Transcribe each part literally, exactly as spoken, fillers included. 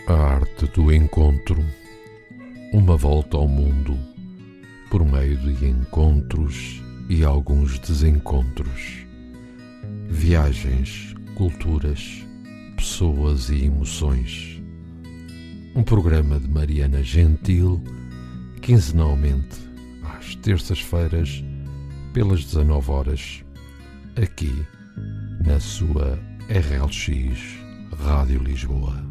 A arte do encontro, uma volta ao mundo por meio de encontros e alguns desencontros, viagens, culturas, pessoas e emoções. Um programa de Mariana Gentil, quinzenalmente às terças-feiras, pelas dezanove horas, aqui na sua R L X Rádio Lisboa.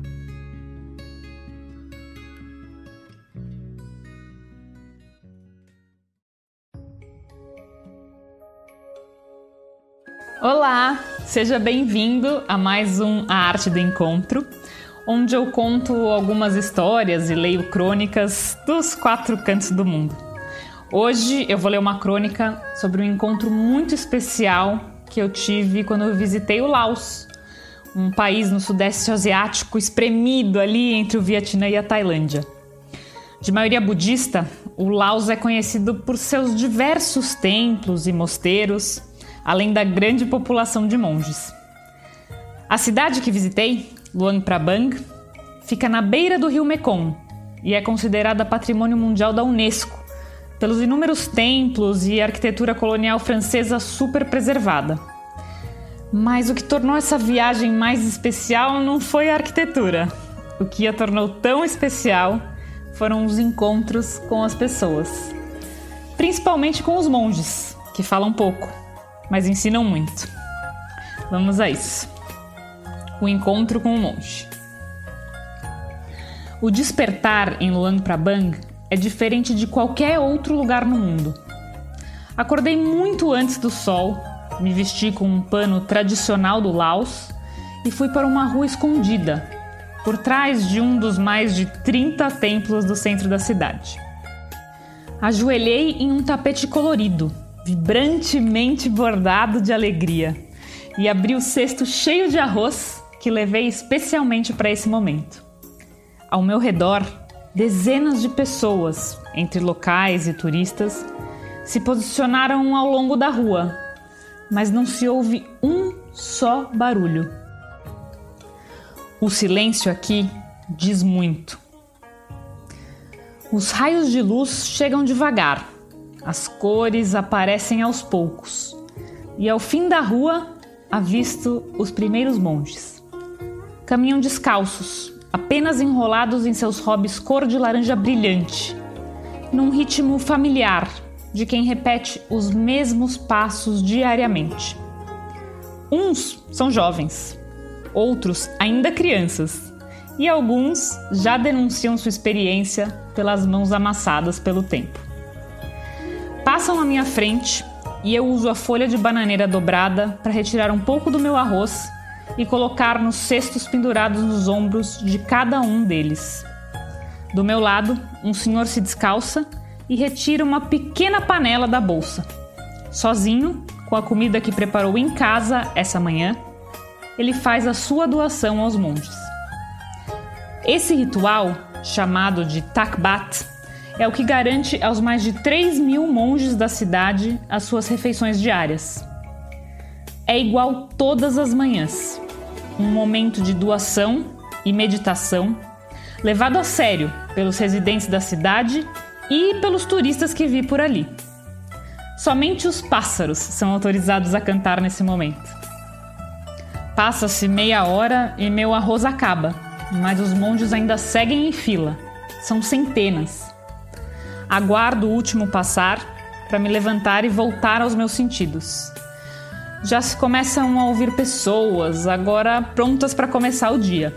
Olá, seja bem-vindo a mais um A Arte do Encontro, onde eu conto algumas histórias e leio crônicas dos quatro cantos do mundo. Hoje eu vou ler uma crônica sobre um encontro muito especial que eu tive quando eu visitei o Laos, um país no Sudeste Asiático espremido ali entre o Vietnã e a Tailândia. De maioria budista, o Laos é conhecido por seus diversos templos e mosteiros, além da grande população de monges. A cidade que visitei, Luang Prabang, fica na beira do rio Mekong e é considerada Patrimônio Mundial da Unesco pelos inúmeros templos e arquitetura colonial francesa super preservada. Mas o que tornou essa viagem mais especial não foi a arquitetura. O que a tornou tão especial foram os encontros com as pessoas, principalmente com os monges, que falam pouco, mas ensinam muito. Vamos a isso. O encontro com o monge. O despertar em Luang Prabang é diferente de qualquer outro lugar no mundo. Acordei muito antes do sol, me vesti com um pano tradicional do Laos e fui para uma rua escondida, por trás de um dos mais de trinta templos do centro da cidade. Ajoelhei em um tapete colorido, vibrantemente bordado de alegria, e abri o cesto cheio de arroz que levei especialmente para esse momento. Ao meu redor, dezenas de pessoas, entre locais e turistas, se posicionaram ao longo da rua, mas não se ouve um só barulho. O silêncio aqui diz muito. Os raios de luz chegam devagar. As cores aparecem aos poucos, e ao fim da rua avisto os primeiros monges. Caminham descalços, apenas enrolados em seus robes cor de laranja brilhante, num ritmo familiar de quem repete os mesmos passos diariamente. Uns são jovens, outros ainda crianças, e alguns já denunciam sua experiência pelas mãos amassadas pelo tempo. Passam à minha frente e eu uso a folha de bananeira dobrada para retirar um pouco do meu arroz e colocar nos cestos pendurados nos ombros de cada um deles. Do meu lado, um senhor se descalça e retira uma pequena panela da bolsa. Sozinho, com a comida que preparou em casa essa manhã, ele faz a sua doação aos monges. Esse ritual, chamado de Takbat, é o que garante aos mais de três mil monges da cidade as suas refeições diárias. É igual todas as manhãs, um momento de doação e meditação, levado a sério pelos residentes da cidade e pelos turistas que vi por ali. Somente os pássaros são autorizados a cantar nesse momento. Passa-se meia hora e meu arroz acaba, mas os monges ainda seguem em fila. São centenas. Aguardo o último passar para me levantar e voltar aos meus sentidos. Já se começam a ouvir pessoas, agora prontas para começar o dia.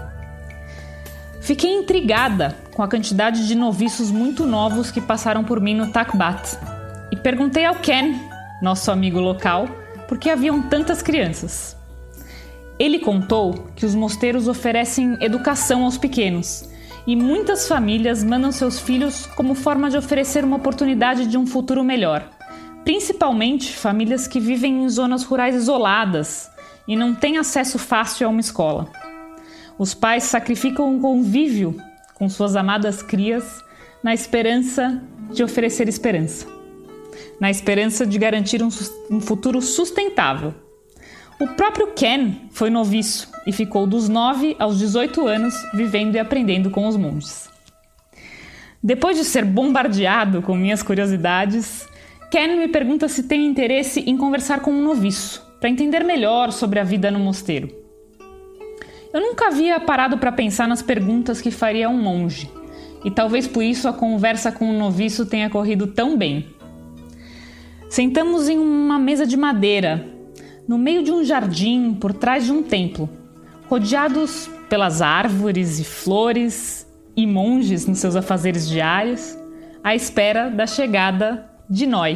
Fiquei intrigada com a quantidade de noviços muito novos que passaram por mim no Takbat e perguntei ao Ken, nosso amigo local, por que haviam tantas crianças. Ele contou que os mosteiros oferecem educação aos pequenos e muitas famílias mandam seus filhos como forma de oferecer uma oportunidade de um futuro melhor, principalmente famílias que vivem em zonas rurais isoladas e não têm acesso fácil a uma escola. Os pais sacrificam o convívio com suas amadas crias na esperança de oferecer esperança, na esperança de garantir um, um futuro sustentável. O próprio Ken foi noviço e ficou dos nove aos dezoito anos vivendo e aprendendo com os monges. Depois de ser bombardeado com minhas curiosidades, Ken me pergunta se tem interesse em conversar com um noviço, para entender melhor sobre a vida no mosteiro. Eu nunca havia parado para pensar nas perguntas que faria um monge, e talvez por isso a conversa com o noviço tenha corrido tão bem. Sentamos em uma mesa de madeira, no meio de um jardim por trás de um templo, rodeados pelas árvores e flores e monges nos seus afazeres diários, à espera da chegada de Noi.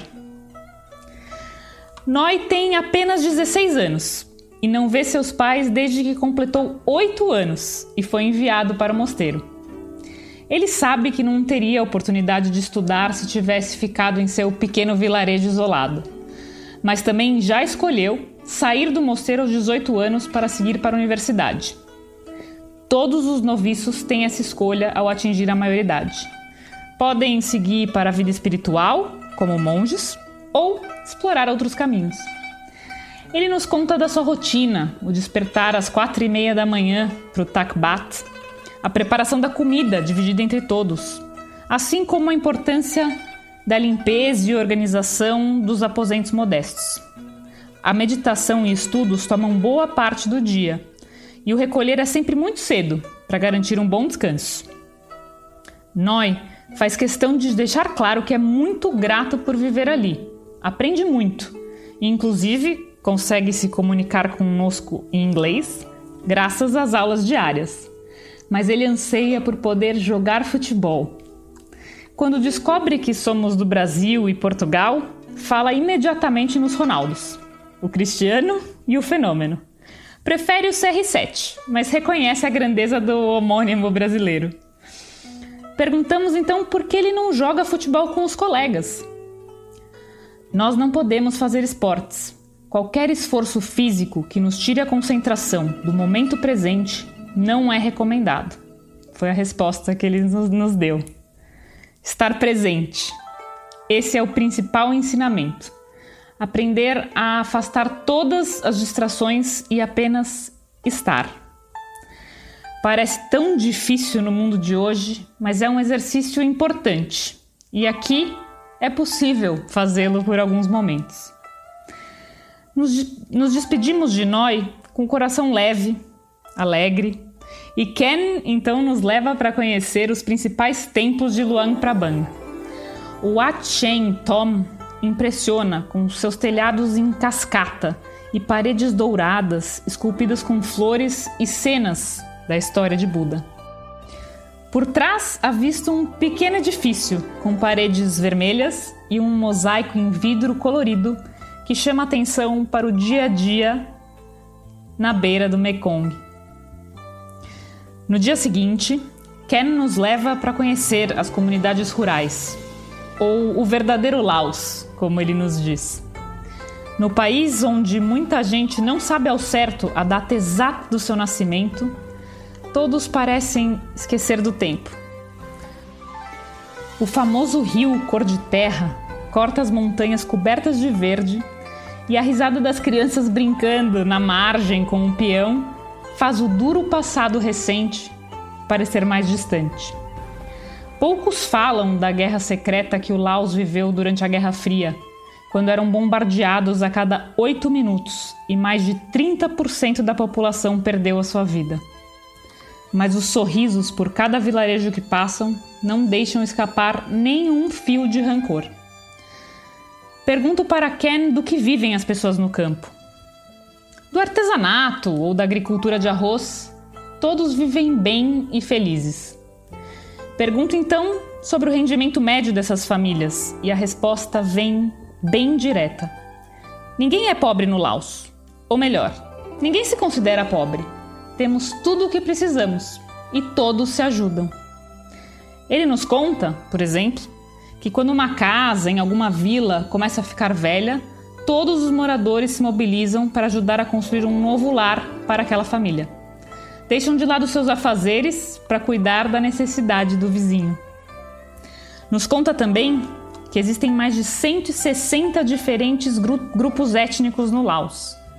Noi tem apenas dezesseis anos e não vê seus pais desde que completou oito anos e foi enviado para o mosteiro. Ele sabe que não teria oportunidade de estudar se tivesse ficado em seu pequeno vilarejo isolado, mas também já escolheu sair do mosteiro aos dezoito anos para seguir para a universidade. Todos os noviços têm essa escolha ao atingir a maioridade. Podem seguir para a vida espiritual, como monges, ou explorar outros caminhos. Ele nos conta da sua rotina, o despertar às quatro e meia da manhã para o takbat, a preparação da comida dividida entre todos, assim como a importância da limpeza e organização dos aposentos modestos. A meditação e estudos tomam boa parte do dia, e o recolher é sempre muito cedo, para garantir um bom descanso. Noi faz questão de deixar claro que é muito grato por viver ali. Aprende muito, e inclusive consegue se comunicar conosco em inglês, graças às aulas diárias. Mas ele anseia por poder jogar futebol. Quando descobre que somos do Brasil e Portugal, fala imediatamente nos Ronaldos, o Cristiano e o Fenômeno. Prefere o C R sete, mas reconhece a grandeza do homônimo brasileiro. Perguntamos então por que ele não joga futebol com os colegas. Nós não podemos fazer esportes. Qualquer esforço físico que nos tire a concentração do momento presente não é recomendado. Foi a resposta que ele nos, nos deu. Estar presente. Esse é o principal ensinamento. Aprender a afastar todas as distrações e apenas estar. Parece tão difícil no mundo de hoje, mas é um exercício importante. E aqui é possível fazê-lo por alguns momentos. Nos, nos despedimos de Noi com o coração leve, alegre, e Ken então nos leva para conhecer os principais templos de Luang Prabang. O Wat Chen Tom impressiona com seus telhados em cascata e paredes douradas esculpidas com flores e cenas da história de Buda. Por trás avista um pequeno edifício com paredes vermelhas e um mosaico em vidro colorido que chama atenção para o dia a dia na beira do Mekong. No dia seguinte, Ken nos leva para conhecer as comunidades rurais, ou o verdadeiro Laos, como ele nos diz. No país onde muita gente não sabe ao certo a data exata do seu nascimento, todos parecem esquecer do tempo. O famoso rio cor de terra corta as montanhas cobertas de verde e a risada das crianças brincando na margem com um peão faz o duro passado recente parecer mais distante. Poucos falam da guerra secreta que o Laos viveu durante a Guerra Fria, quando eram bombardeados a cada oito minutos e mais de trinta por cento da população perdeu a sua vida. Mas os sorrisos por cada vilarejo que passam não deixam escapar nenhum fio de rancor. Pergunto para Ken do que vivem as pessoas no campo. Do artesanato ou da agricultura de arroz, todos vivem bem e felizes. Pergunto então sobre o rendimento médio dessas famílias e a resposta vem bem direta. Ninguém é pobre no Laos. Ou melhor, ninguém se considera pobre. Temos tudo o que precisamos e todos se ajudam. Ele nos conta, por exemplo, que quando uma casa em alguma vila começa a ficar velha, todos os moradores se mobilizam para ajudar a construir um novo lar para aquela família. Deixam de lado seus afazeres para cuidar da necessidade do vizinho. Nos conta também que existem mais de cento e sessenta diferentes gru- grupos étnicos no Laos.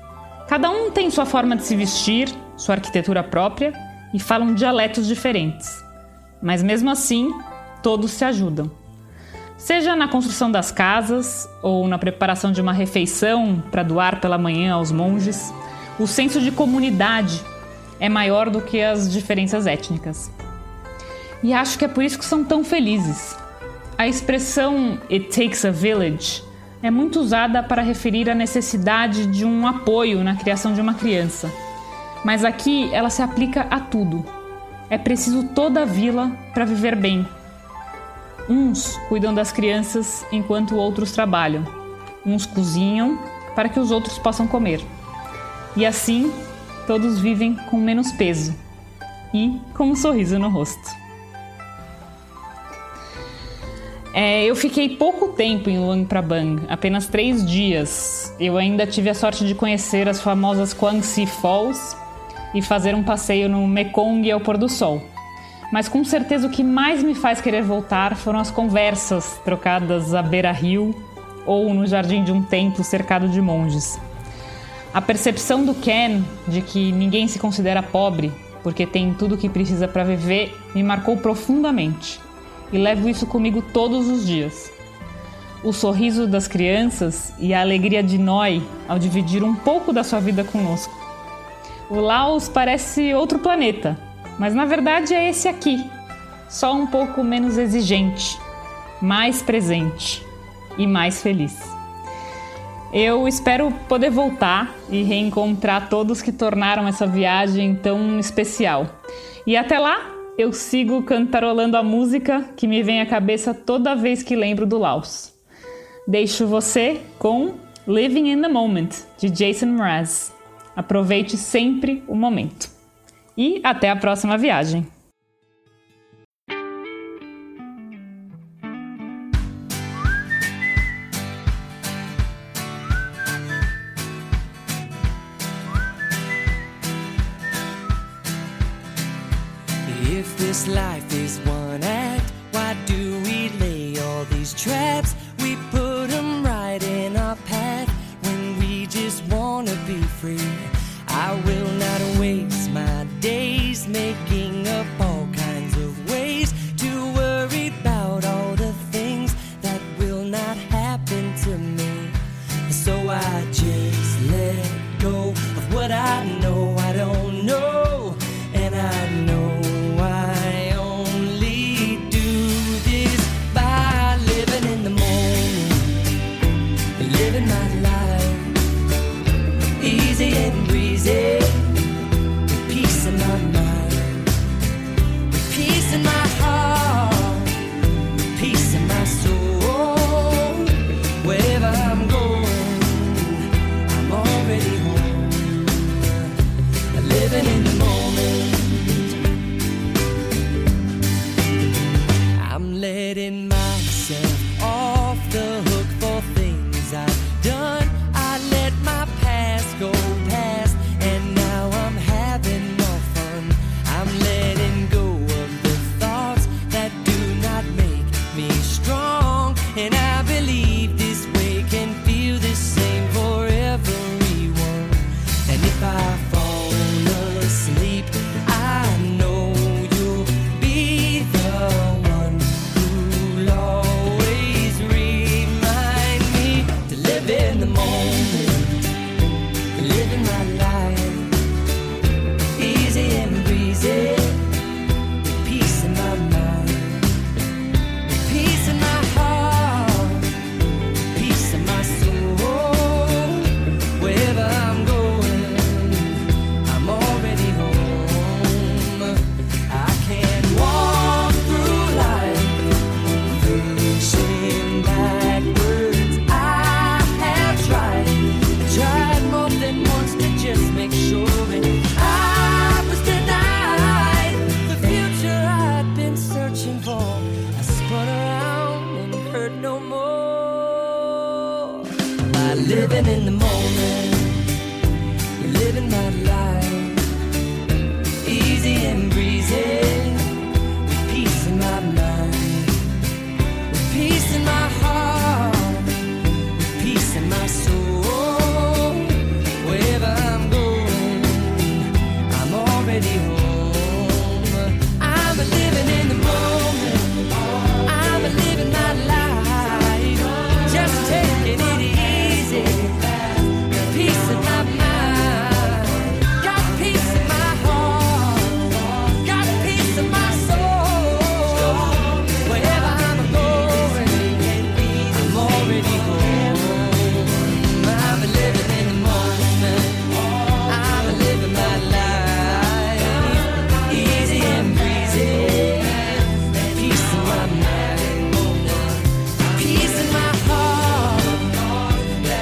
Cada um tem sua forma de se vestir, sua arquitetura própria e falam dialetos diferentes. Mas mesmo assim, todos se ajudam. Seja na construção das casas ou na preparação de uma refeição para doar pela manhã aos monges, o senso de comunidade é maior do que as diferenças étnicas. E acho que é por isso que são tão felizes. A expressão "it takes a village" é muito usada para referir à necessidade de um apoio na criação de uma criança. Mas aqui ela se aplica a tudo. É preciso toda a vila para viver bem. Uns cuidam das crianças enquanto outros trabalham. Uns cozinham para que os outros possam comer. E assim, todos vivem com menos peso e com um sorriso no rosto. É, eu fiquei pouco tempo em Luang Prabang, apenas três dias. Eu ainda tive a sorte de conhecer as famosas Kwang Si Falls e fazer um passeio no Mekong ao pôr do sol. Mas com certeza o que mais me faz querer voltar foram as conversas trocadas à beira-rio ou no jardim de um templo cercado de monges. A percepção do Ken de que ninguém se considera pobre porque tem tudo o que precisa para viver me marcou profundamente e levo isso comigo todos os dias. O sorriso das crianças e a alegria de Noi ao dividir um pouco da sua vida conosco. O Laos parece outro planeta, mas na verdade é esse aqui, só um pouco menos exigente, mais presente e mais feliz. Eu espero poder voltar e reencontrar todos que tornaram essa viagem tão especial. E até lá, eu sigo cantarolando a música que me vem à cabeça toda vez que lembro do Laos. Deixo você com Living in the Moment, de Jason Mraz. Aproveite sempre o momento. E até a próxima viagem. If this life is one act, why do we lay all these traps? We put them right in our path when we just wanna be free. I will not waste my days making up all kinds of ways to worry about all the things that will not happen to me. So I just let go of what I know I don't know, and I know I only do this by living in the moment, living my life easy and breezy, with peace in my mind, with peace in my heart, peace in my soul. Wherever I'm going, I'm already home, living in the moment. I'm letting myself off the hook for things I've done. I let my past go past, and now I'm having more fun. I'm letting go of the thoughts that do not make me strong, and I believe this way can feel the same for everyone. And if I fall asleep, I know you'll be the one who'll always remind me to live in the moment, living my life easy and breezy, with peace in my mind, with peace in my heart, peace in my soul. Wherever I'm going, I'm already home. I can walk through life facing backwards. I have tried, tried more than once to just make sure that I was denied the future I'd been searching for. I spun around and hurt no more by living in the moment, living my life easy and breezy, with peace in my mind, with peace in my heart, with peace in my soul. Wherever I'm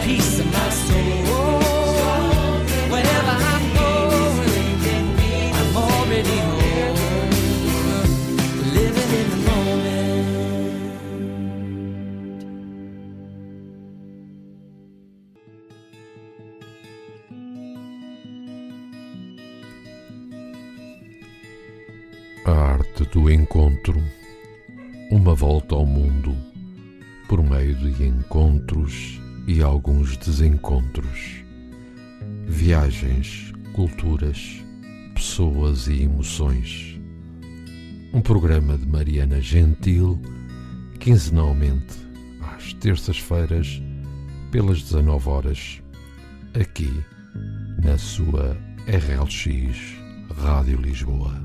peace of my soul. Wherever I'm going, I'm already home, living in the A arte do encontro, uma volta ao mundo por meio de encontros e alguns desencontros, viagens, culturas, pessoas e emoções. Um programa de Mariana Gentil, quinzenalmente às terças-feiras, pelas dezanove horas, aqui na sua R L X Rádio Lisboa.